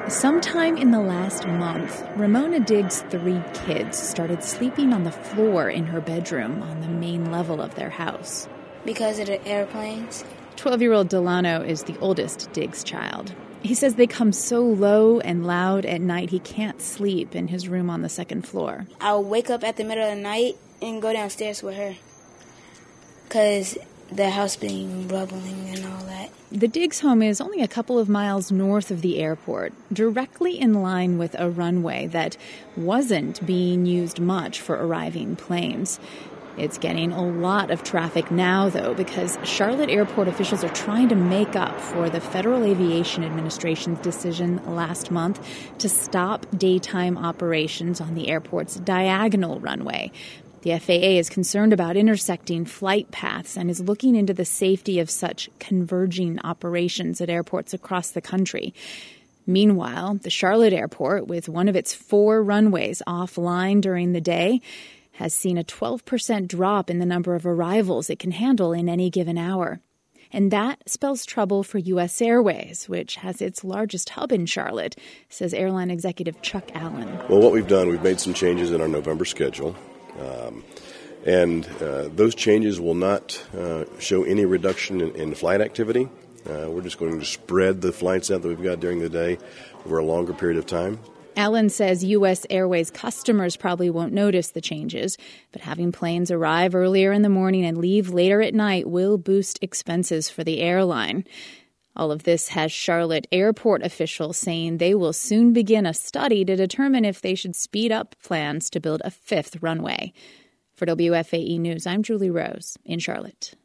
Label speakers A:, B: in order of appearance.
A: Sometime in the last month, Ramona Diggs' 3 kids started sleeping on the floor in her bedroom on the main level of their house.
B: Because of the airplanes.
A: 12-year-old Delano is the oldest Diggs child. He says they come so low and loud at night he can't sleep in his room on the second floor.
B: I'll wake up at the middle of the night and go downstairs with her. Because the house being rumbling and all that.
A: The Diggs home is only a couple of miles north of the airport, directly in line with a runway that wasn't being used much for arriving planes. It's getting a lot of traffic now, though, because Charlotte airport officials are trying to make up for the Federal Aviation Administration's decision last month to stop daytime operations on the airport's diagonal runway. The FAA is concerned about intersecting flight paths and is looking into the safety of such converging operations at airports across the country. Meanwhile, the Charlotte airport, with one of its 4 runways offline during the day, has seen a 12% drop in the number of arrivals it can handle in any given hour. And that spells trouble for U.S. Airways, which has its largest hub in Charlotte, says airline executive Chuck Allen.
C: Well, what we've done, we've made some changes in our November schedule. Those changes will not show any reduction in flight activity. We're just going to spread the flights out that we've got during the day over a longer period of time.
A: Allen says U.S. Airways customers probably won't notice the changes, but having planes arrive earlier in the morning and leave later at night will boost expenses for the airline. All of this has Charlotte airport officials saying they will soon begin a study to determine if they should speed up plans to build a 5th runway. For WFAE News, I'm Julie Rose in Charlotte.